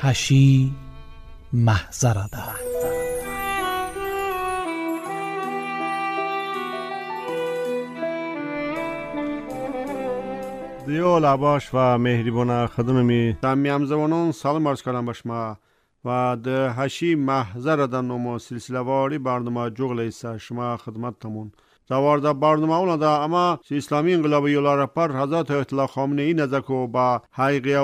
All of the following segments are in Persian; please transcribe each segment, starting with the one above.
هشی محضرده. دیو لباش و مهربان خدممی تمیم زبانون سلام عرض کنم به شما و ده هشی محضرده نمو سلسله واری برنامه جغل ایسا شما خدمت تمون زوارده برنامه اونا ده اما اسلامی انقلاب یولار پر حضرت آیت الله خامنه ای نزکو با حقیقی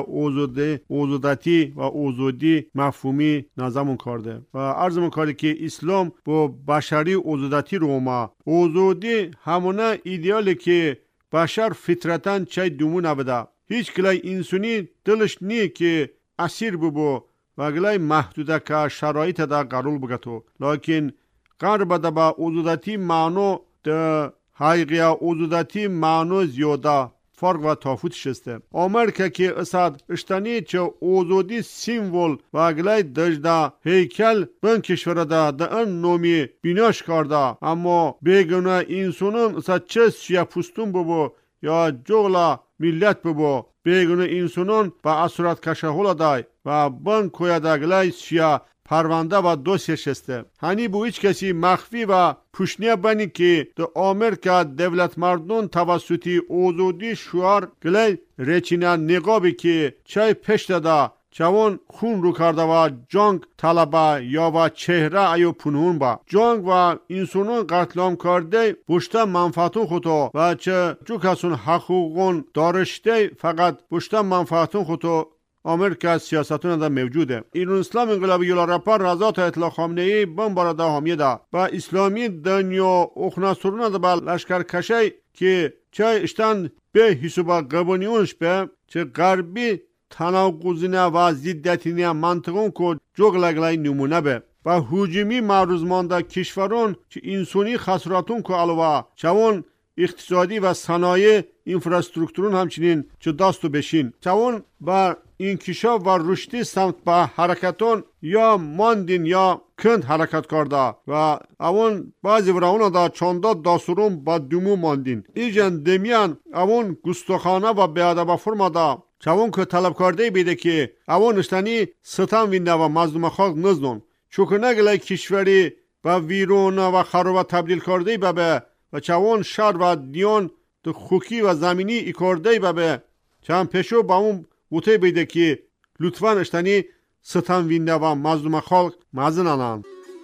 اوزودتی و اوزودی مفهومی نظمون کرده و عرضمون کرده که اسلام با بشری اوزودتی رو ما اوزودی همونه ایدئالی که بشر فطرتاً چای دومو نبوده. هیچ کلای انسانی دلش نیه که اسیر ببو و کلای محدوده که شرایط دا قرول بگتو. لیکن قرب ده با اوزودتی معنو ده حقیقی اوزودتی معنو زیاده فرق و تفاوت شسته. آمریکا که اصاد اشتانی چه اوزودی سیمبل و کلای دجده هیکل بن کشور ده ان نومی بیناش کرده اما بیگونه انسانان اصاد چه سیاه پوستون ببو یا جغلا ملت ببو بیگونه انسانان با اصورت کشه هولا دای و بن کویا ده کلای سیاه پرونده و دوسیه شسته. هنی بو هیچ کسی مخفی و پوشنیه بانی که ده آمریکا دولت مردون توسطی اوزودی شوار گلی ریچینه نقابی که چای پشت ده چون خون رو کرده و جنگ طلبه یا و چهره ایو پنهون با جنگ و انسانون قتلام کرده بشته منفعتون خودو و چه جو کسون حقوقون دارشته فقط بشته منفعتون خودو آمریکا سیاستون دا موجوده. ایران اسلام انقلاب یولار پر حضرت آیت الله خامنه ای بمبارده حامیه ده با اسلامی دنیا اخناسرون دا با لشکر کشی که چه اشتن به حسابا قبانیونش به چه غربی تناقضینه و زیدتینه منطقون که جغلگلای نمونه به و هجومی معروض مانده کشورون چه انسانی خسارتون که علاوه چون اقتصادی و صنایع اینفراستراکتورون همچنین چه داستو بشین چون با انکشاف و رشدی سمت به حرکتون یا ماندین یا کند حرکت کرده و اون بعضی براونا دا چانده داستورون با دومو ماندین ایجن دمیان اون گستاخانه و بیادب فرما دا چون که طلب کرده بیده که اون اشتانی ستم وینده و مظلوم خلق نزدون چوکه نگلای کشوری با ویرون و خراب تبدیل کرده ببه و چون شهر و دیان ده خوکی و زمینی ای کرده ببه چون پیشو با اون بوته بیده که لطفاً اشتانی ستم وینده و مظلوم خلق مزنانند.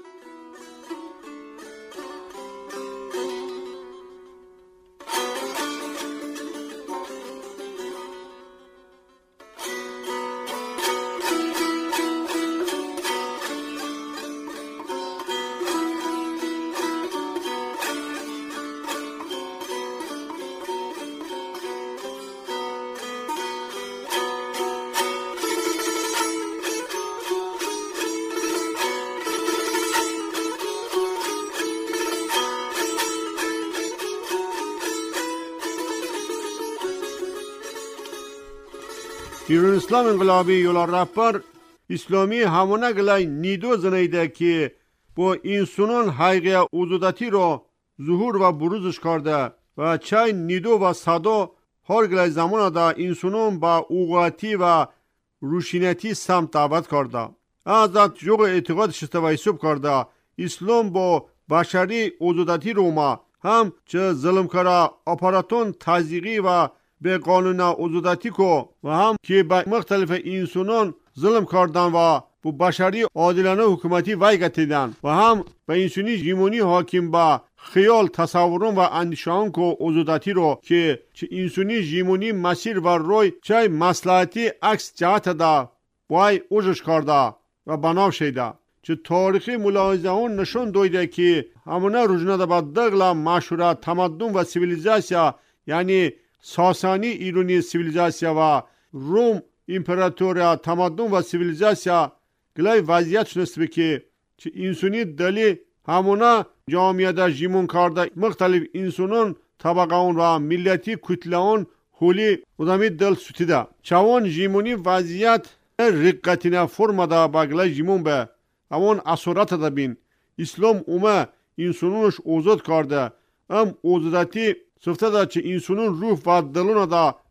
ایران اسلام انقلابی یولار رهبر اسلامی همونه گلای نیدو زنیده که با انسانان حقیقی اوزودتی را ظهور و بروزش کرده و چای نیدو و صدا هر گلای زمان دا انسانان با اوقاتی و روشینتی سمت دعوت کرده ازت جوق اعتقاد شسته و حساب کرده اسلام با بشری اوزودتی رو ما هم چه ظلم کرده اپاراتون تزیقی و به قانون اوزودتی کو و هم که به مختلف انسانان ظلم کردن و به بشری عادلانه حکومتی وای گتیدن و هم به انسانی ژیمونی حاکم با خیال تصورون و اندیشان کو اوزودتی رو که چه انسانی ژیمونی مسیر و روی چه مصلحتی عکس جهت دا وای اوجش کرده و بناو شیده چه تاریخی ملاحظه‌ها نشون دویده که همونه روزنه دا با دغلا مشهوره تمدن و سیویلیزاسیا یعنی ساسانی ایرانی سیویلیزاسیا و روم امپراتوریا تمدن و سیویلیزاسیا گلای وضعیت شنست که چه انسانی دلی همونا جامعه دا جیمون کرده مختلف انسانون طبقه اون و ملتی کتله اون خولی ادامی دل سوتیده چون جیمونی وضعیت رقتینه فرم دا با گلای جیمون به همون اصورت دا بین اسلام اومه انسانونش اوزد کرده ام اوزدتی سفته دا چه انسانون روح و دلون دا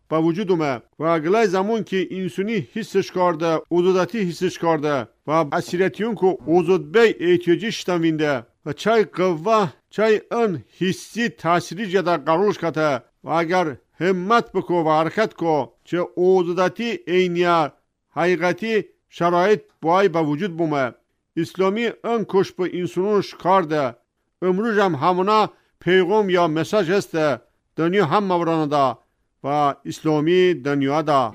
با وجود اومه و گلای زمان که انسانی حسش کرده اوزوداتی حسش کرده و اسیرتیون که اوزود بی احتیاجی شتن وینده و چای قوه چای ان حسی تاثیری جدا قرارش کته و اگر همت بکو و حرکت کو چه اوزوداتی اینیا حقیقتی شرایط بای با وجود بومه اسلامی ان کش به انسانوش کرده امروز هم همونا پیغام یا مساج هسته دنیا هم مورانه دا و اسلامی دنیا دا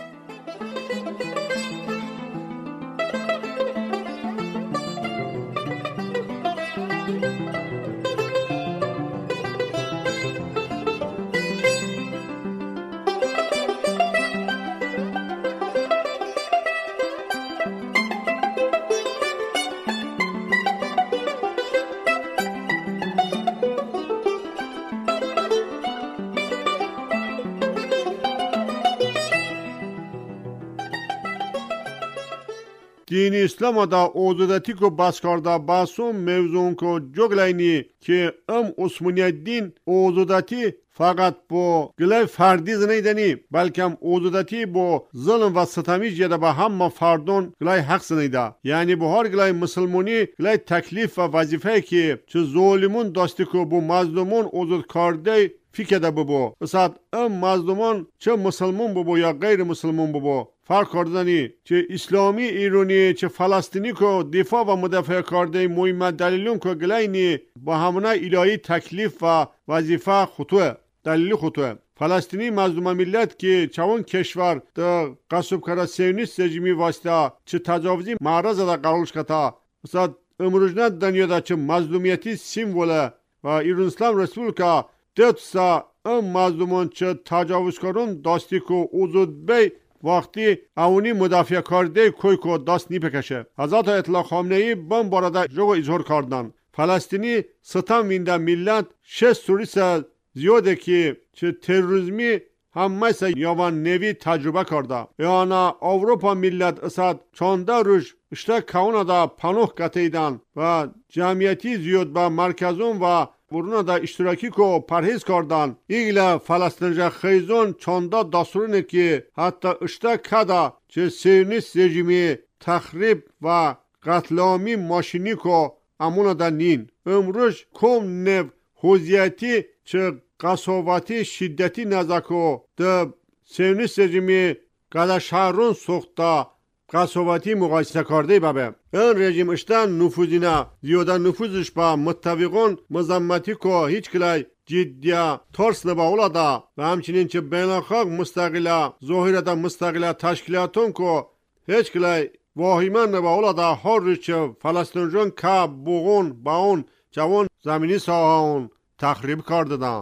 دین اسلام دا اوزوداتی کو باز کرده باسون موضوع کو جگلاینی که عثمانی دین اوزوداتی فقط با گلای فردی زنیدنی بلکه هم اوزوداتی با ظلم و ستمی جده با هم فردون گلای حق زنیده یعنی با هر گلای مسلمانی گلای تکلیف و وظیفه که چه ظالمون داستی کو با مظلومون اوزود کرده فکر ببو اصاد مظلومان چه مسلمان ببو یا غیر مسلمان ببو فرق کردنی چه اسلامی ایرانی چه فلسطینی کو دفاع و مدافع کرده مهم دلیلون کو گلاینی با همونه الهی تکلیف و وظیفه خطوه دلیل خطوه فلسطینی مظلوم ملت که چون کشور در قصب کرده سیونیست رژیمی واسطه چه تجاوزی معرض در قرارش کتا اصاد امروزنه دنیا چه مظلومیتی سیمبوله و ایران اسلام رسپولیکا دتسا مظلومان چه تجاوز کردن داستی کو اوزود بی وقتی اونی مدافع کرده کوی کو دست نیپکشه حضرت اطلاق خامنه‌ای بم بارده جو اظهار کردن فلسطینی ستم وینده ملت 6 سوریس زیاده که چه تروریسمی همه یوان نوی تجربه کرده یانا اروپا ملت اسد چانده روش اشته کانادا پناه کتیدن و جمعیتی زیاد به مرکزون و برونه دا اشتراکی کو پرهیز کردن ایگله فلسطینجا خیزون چانده دستورینه که حتی اشته کده چه سیونیست رژیمی تخریب و قتلامی ماشینی کو امونه دا نین امروز کم نو حوزیتی چه قصاواتی شدتی نزاکو دا سیونیست رژیمی قده شهرون سوخته قصاواتی مقایسه کرده بابه این رژیم اشتن نفوذینه زیاده نفوذش با متفقون مزمتی که هیچ کلی جدیه ترس نباولا دا و همچنین چه بیناخاق مستقله ظاهره دا مستقله تشکیلاتون که هیچ کلی واهیمن نباولا دا هر روز چه فلسطین جون که بوغون باون جوان زمینی ساهاون تخریب کرده دا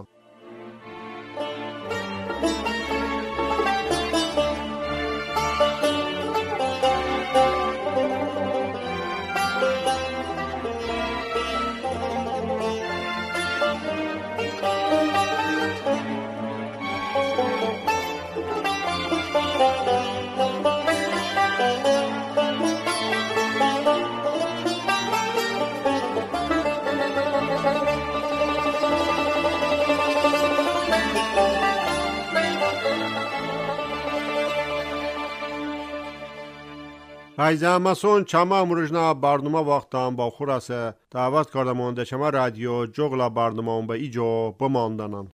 Айзамасон чама муржна барнома вақтам ба хурасе даъват кардамонда чама радио ҷуғла барномаон ба иҷо бимонданам